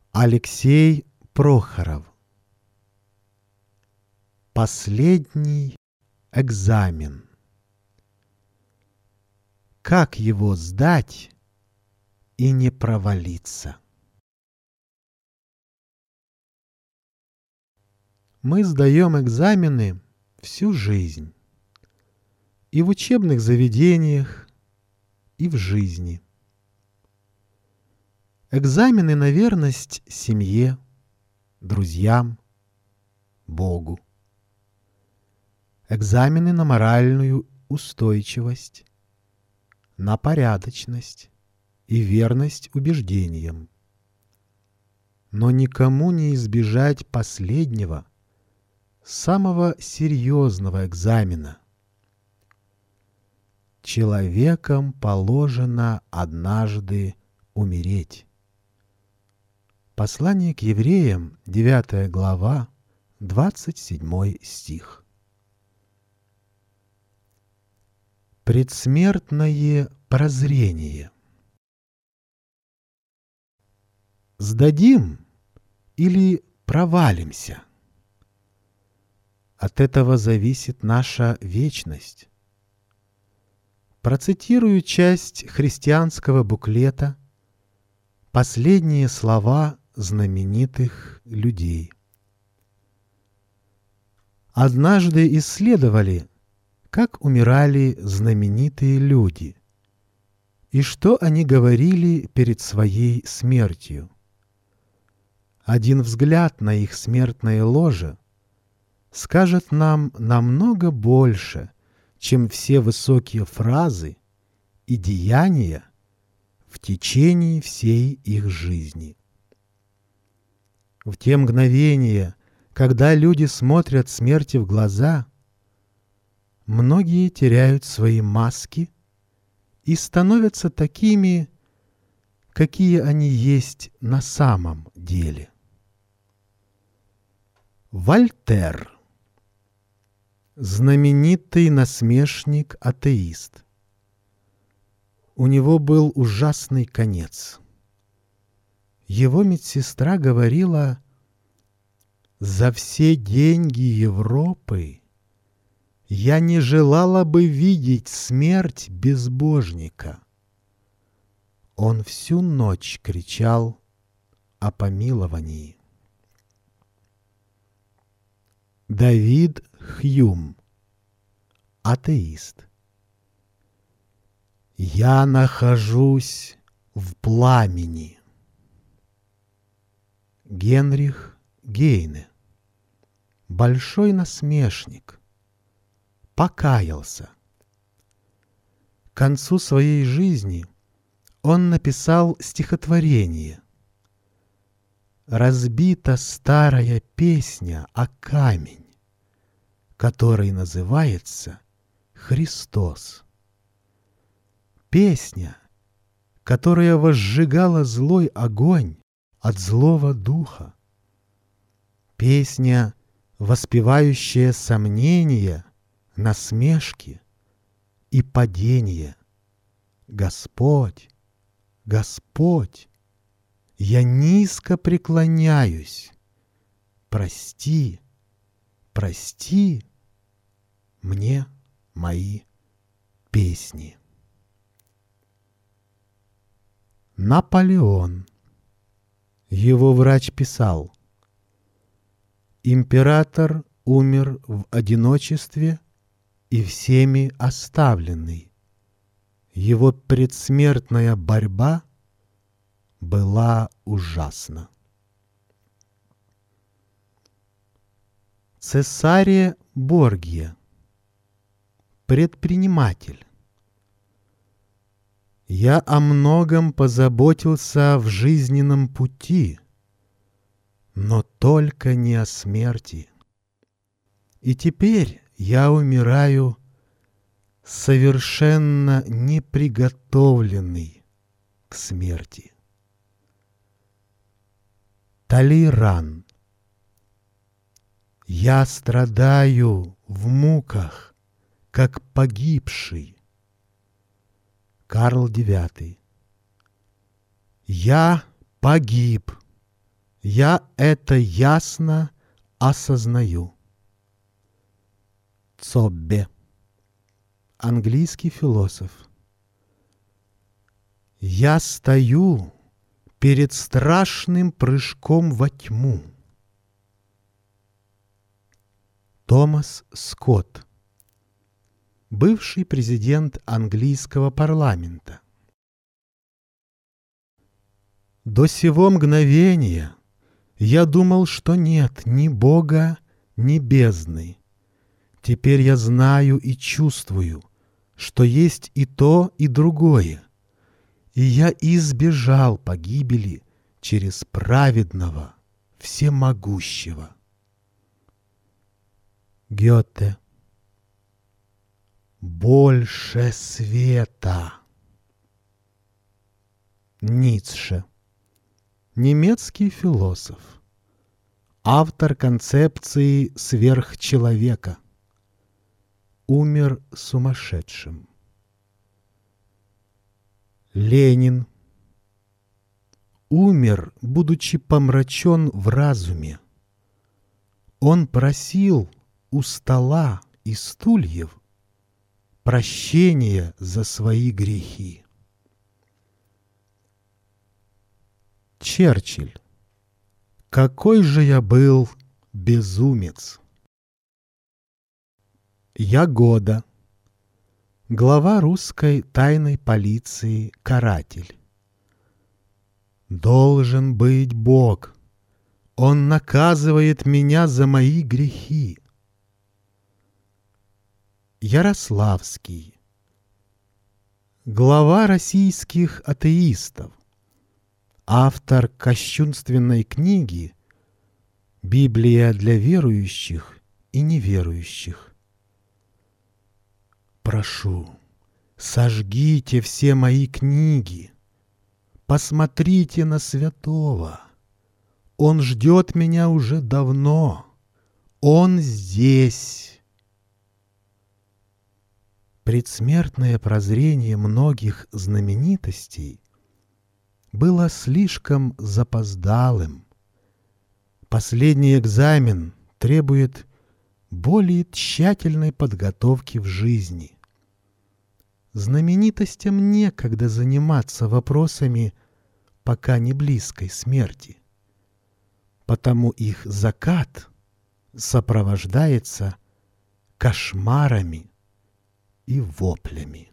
Алексей Прохоров. Последний экзамен. Как его сдать и не провалиться? Мы сдаем экзамены всю жизнь. И в учебных заведениях, и в жизни. Экзамены на верность семье, друзьям, Богу. Экзамены на моральную устойчивость, на порядочность и верность убеждениям. Но никому не избежать последнего, самого серьезного экзамена. Человеком положено однажды умереть. Послание к евреям, 9 глава, 27 стих. Предсмертное прозрение. Сдадим или провалимся? От этого зависит наша вечность. Процитирую часть христианского буклета «Последние слова знаменитых людей». Однажды исследовали, как умирали знаменитые люди и что они говорили перед своей смертью. Один взгляд на их смертное ложе скажет нам намного больше, чем все высокие фразы и деяния в течение всей их жизни. В те мгновения, когда люди смотрят смерти в глаза, многие теряют свои маски и становятся такими, какие они есть на самом деле. Вольтер. Знаменитый насмешник-атеист. У него был ужасный конец. Его медсестра говорила: «За все деньги Европы я не желала бы видеть смерть безбожника». Он всю ночь кричал о помиловании. Давид Хьюм. Атеист. Я нахожусь в пламени. Генрих Гейне. Большой насмешник. Покаялся. К концу своей жизни он написал стихотворение. Разбита старая песня о камень, который называется Христос. Песня, которая возжигала злой огонь от злого духа. Песня, воспевающая сомнения, насмешки и падения. Господь, Господь, я низко преклоняюсь. Прости, прости мне мои песни. Наполеон. Его врач писал: император умер в одиночестве и всеми оставленный. Его предсмертная борьба была ужасна. Цесаре Боргия. Предприниматель. Я о многом позаботился в жизненном пути, но только не о смерти. И теперь я умираю совершенно неприготовленный к смерти. Талейран. Я страдаю в муках, как погибший. Карл IX. Я погиб, Я это ясно осознаю. Цоббе, английский философ. Я стою перед страшным прыжком во тьму. Томас Скотт, бывший президент английского парламента. До сего мгновения я думал, что нет ни Бога, ни бездны. Теперь я знаю и чувствую, что есть и то, и другое, и я избежал погибели через праведного, всемогущего. Гёте. Больше света. Ницше. Немецкий философ. Автор концепции сверхчеловека. Умер сумасшедшим. Ленин. Умер, будучи помрачен в разуме. Он просил у стола и стульев прощения за свои грехи. Черчилль. Какой же я был безумец! Ягода. Глава русской тайной полиции «Каратель». Должен быть Бог. Он наказывает меня за мои грехи. Ярославский. Глава российских атеистов. Автор кощунственной книги «Библия для верующих и неверующих». Прошу, сожгите все мои книги. Посмотрите на святого. Он ждет меня уже давно. Он здесь. Предсмертное прозрение многих знаменитостей было слишком запоздалым. Последний экзамен требует более тщательной подготовки в жизни. Знаменитостям некогда заниматься вопросами пока не близкой смерти, потому их закат сопровождается кошмарами и воплями.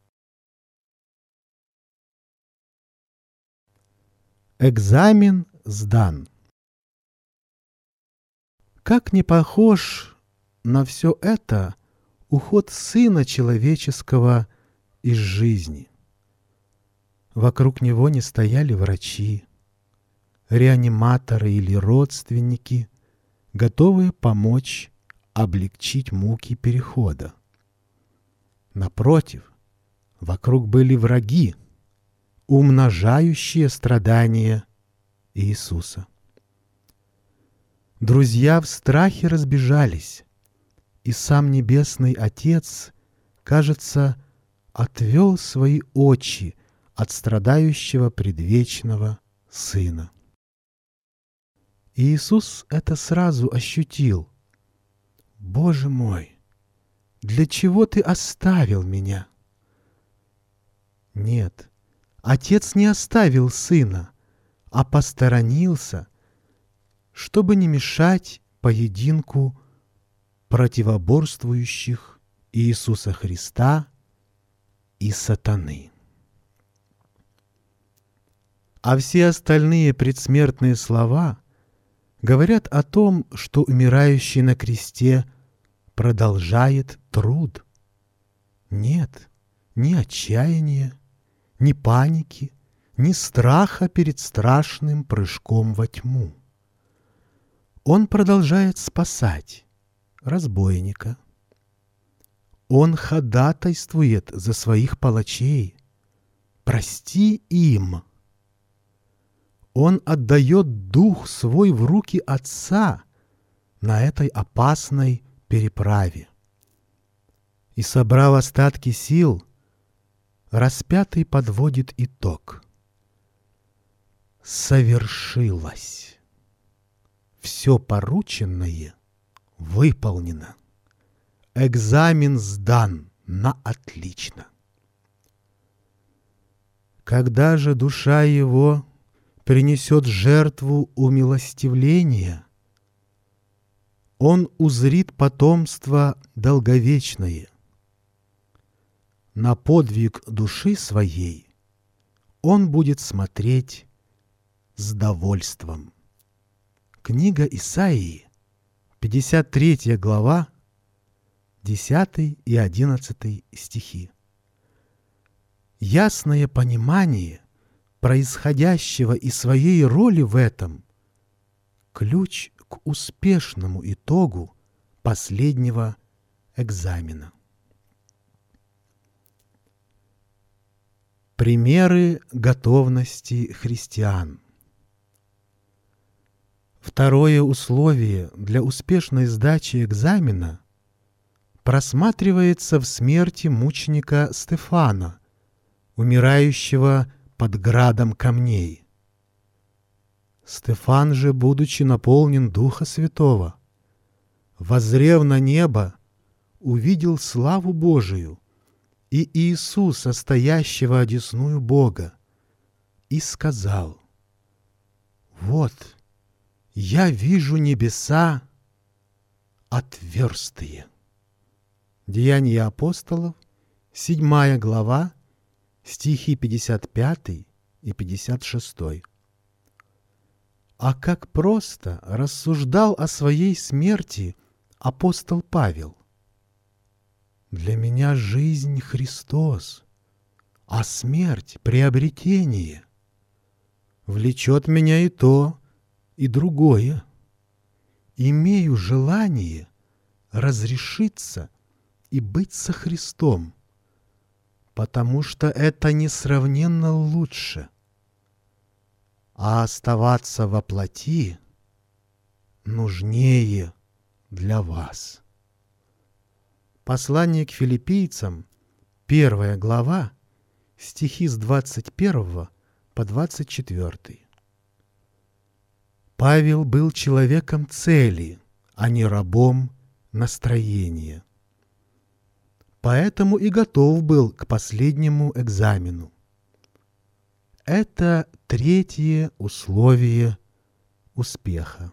Экзамен сдан. Как не похож на все это уход Сына Человеческого из жизни. Вокруг Него не стояли врачи, реаниматоры или родственники, готовые помочь облегчить муки перехода. Напротив, вокруг были враги, умножающие страдания Иисуса. Друзья в страхе разбежались, и сам Небесный Отец, кажется, отвел свои очи от страдающего предвечного Сына. Иисус это сразу ощутил. «Боже мой, для чего Ты оставил меня?» Нет, Отец не оставил Сына, а посторонился, чтобы не мешать поединку противоборствующих Иисуса Христа и сатаны. А все остальные предсмертные слова говорят о том, что умирающий на кресте продолжает труд. Нет ни отчаяния, ни паники, ни страха перед страшным прыжком во тьму. Он продолжает спасать разбойника. Он ходатайствует за своих палачей. Прости им. Он отдает дух свой в руки Отца на этой опасной переправе. И, собрав остатки сил, распятый подводит итог. Совершилось. все порученное выполнено. Экзамен сдан на отлично. Когда же душа его принесет жертву умилостивления, он узрит потомство долговечное. На подвиг души своей он будет смотреть с довольством. Книга Исаии, 53 глава, 10 и 11 стихи. Ясное понимание происходящего и своей роли в этом – ключ к успешному итогу последнего экзамена. Примеры готовности христиан. Второе условие для успешной сдачи экзамена просматривается в смерти мученика Стефана, умирающего под градом камней. Стефан же, будучи наполнен Духа Святого, воззрев на небо, увидел славу Божию и Иисуса, стоящего одесную Бога, и сказал: «Вот, я вижу небеса отверстые». Деяния апостолов, 7 глава, стихи 55 и 56. А как просто рассуждал о своей смерти апостол Павел. «Для меня жизнь Христос, а смерть — приобретение. Влечет меня и то, и другое. Имею желание разрешиться и быть со Христом, потому что это несравненно лучше. А оставаться во плоти нужнее для вас». Послание к филиппийцам, 1 глава, стихи с 21 по 24. Павел был человеком цели, а не рабом настроения. Поэтому и готов был к последнему экзамену. Это третье условие успеха.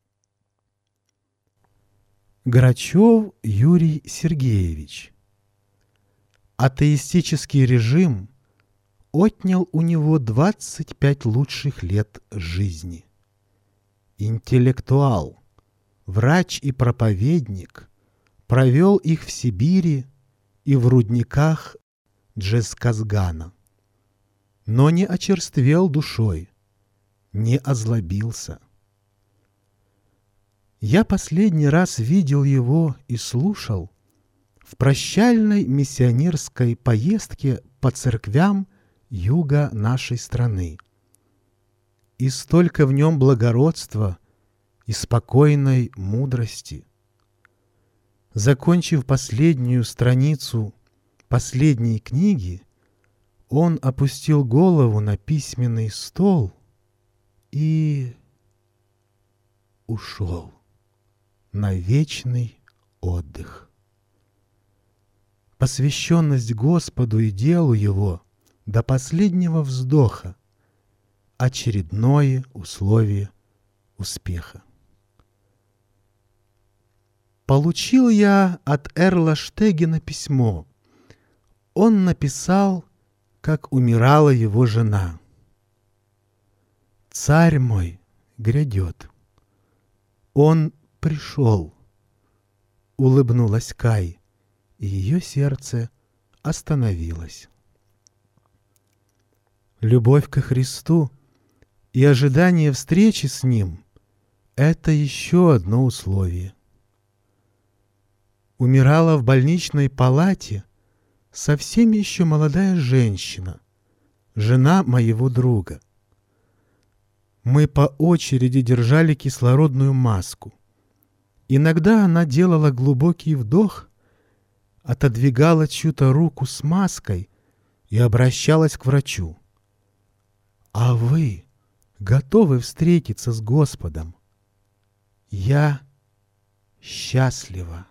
Грачев Юрий Сергеевич. Атеистический режим отнял у него 25 лучших лет жизни. Интеллектуал, врач и проповедник провел их в Сибири и в рудниках Джесказгана, но не очерствел душой, не озлобился. Я последний раз видел его и слушал в прощальной миссионерской поездке по церквям юга нашей страны. И столько в нем благородства и спокойной мудрости. Закончив последнюю страницу последней книги, он опустил голову на письменный стол и ушел на вечный отдых. Посвященность Господу и делу Его до последнего вздоха — очередное условие успеха. Получил я от Эрла Штегена письмо. Он написал, как умирала его жена. «Царь мой грядет. Он пришел», — улыбнулась Кай, и ее сердце остановилось. Любовь ко Христу и ожидание встречи с Ним — это еще одно условие. Умирала в больничной палате совсем еще молодая женщина, жена моего друга. Мы по очереди держали кислородную маску. Иногда она делала глубокий вдох, отодвигала чью-то руку с маской и обращалась к врачу. «А вы готовы встретиться с Господом?» Я счастлива.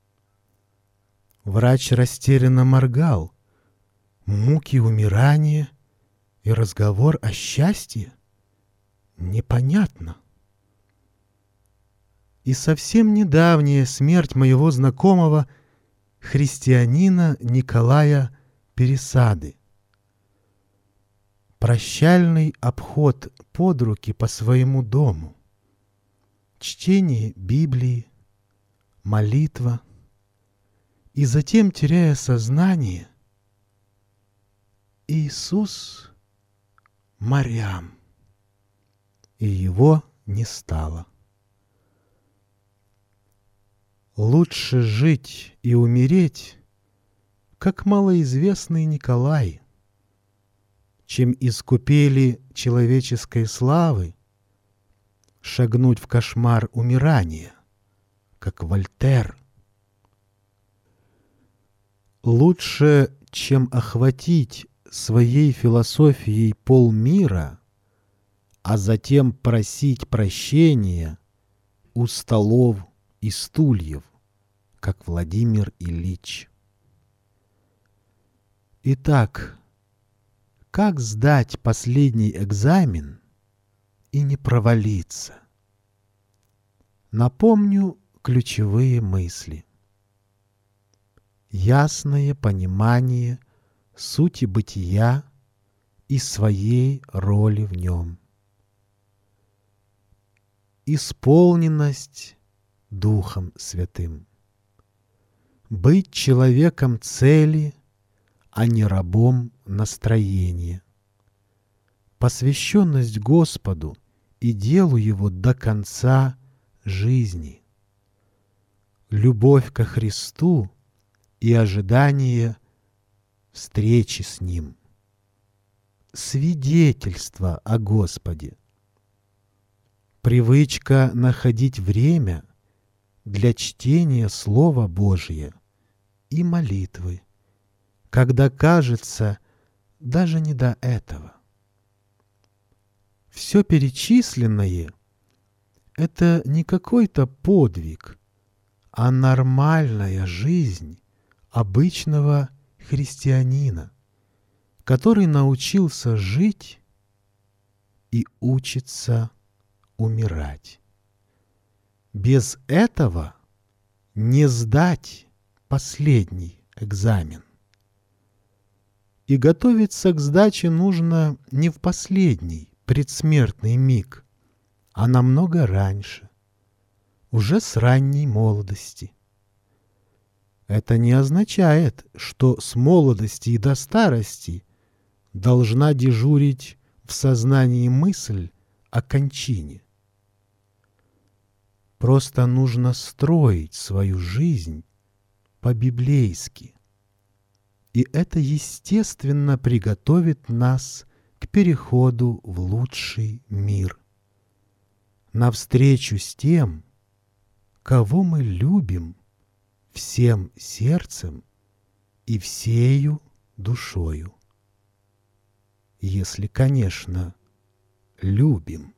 Врач растерянно моргал. Муки умирания и разговор о счастье? Непонятно. И совсем недавняя смерть моего знакомого, христианина Николая Пересады. Прощальный обход под руки по своему дому. Чтение Библии, молитва. И затем, теряя сознание, Иисус морям. И его не стало. Лучше жить и умереть, как малоизвестный Николай, чем из купели человеческой славы шагнуть в кошмар умирания, как Вольтер. Лучше, чем охватить своей философией полмира, а затем просить прощения у столов и стульев, как Владимир Ильич. Итак, как сдать последний экзамен и не провалиться? Напомню ключевые мысли. Ясное понимание сути бытия и своей роли в нем. Исполненность Духом Святым. Быть человеком цели, а не рабом настроения. Посвященность Господу и делу Его до конца жизни. Любовь ко Христу и ожидание встречи с Ним. Свидетельство о Господе. Привычка находить время для чтения Слова Божия и молитвы, когда кажется даже не до этого. Все перечисленное — это не какой-то подвиг, а нормальная жизнь обычного христианина, который научился жить и учится умирать. Без этого не сдать последний экзамен. И готовиться к сдаче нужно не в последний предсмертный миг, а намного раньше, уже с ранней молодости. Это не означает, что с молодости и до старости должна дежурить в сознании мысль о кончине. Просто нужно строить свою жизнь по-библейски. И это, естественно, приготовит нас к переходу в лучший мир. Навстречу с тем, кого мы любим всем сердцем и всею душою. Если, конечно, любим.